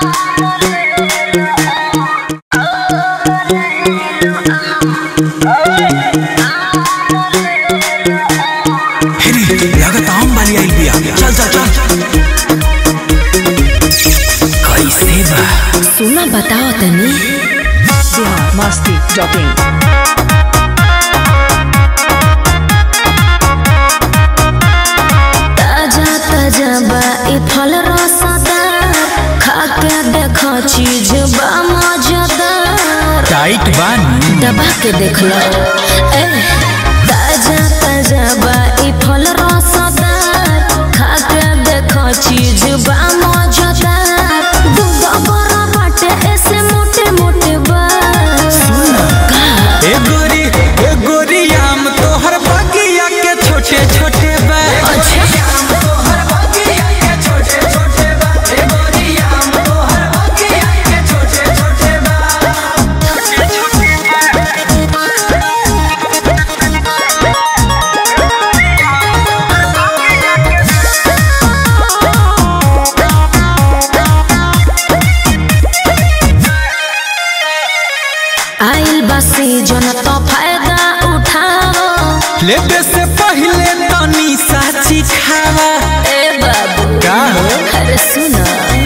सुना बताओ तनी masti.in ताजा ताजा बा ई फल रसदार खा के देखो चीज बा मजेदार टाइट बानी दबा के देख लो ताजा ताजा बा ई फल रसदार खा के देखो चीज बा मजेदार दूध बड़ा बाटे ऐसे मोटे मोटे बा ए गोरी आम तोहर बगिया के छोटे छोटे बा आइल बसी जन तो फायदा उठाओ लेबे से पहले तनी साची खावा ए बाबू का हो अरे सुनो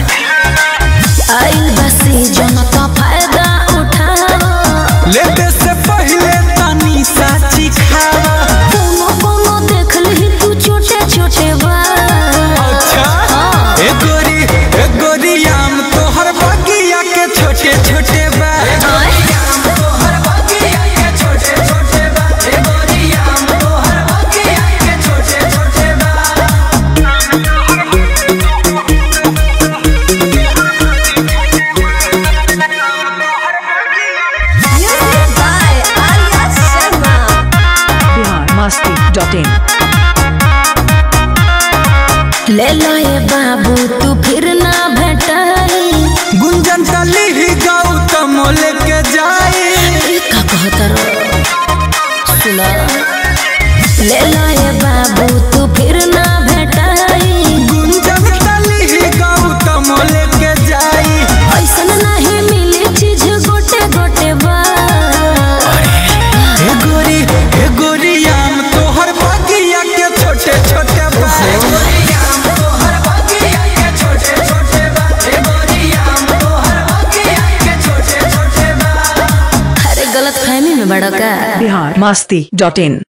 आइल बसी जन तो फायदा उठाओ लेबे से पहले तनी साची खावा कोनो देख ली तू छोटे छोटे बा अच्छा ए गोरी आम तोहर बगिया के छोटे छोटे बा masti.in ले लो ये बाबू तू फिर ना भेटाई गुंजन तली ही गौतम लेके जाई का कहता रो सुना ले लो ये बाबू तू फिर ना भेटाई गुंजन तली ही गौतम लेके जाई ऐसन नहीं मिली चीज गोटे गोटे बा ए गोरी आम तोहर बगिया के छोटे छोटे बा अरे गलत फहमी में बड़ा का masti.in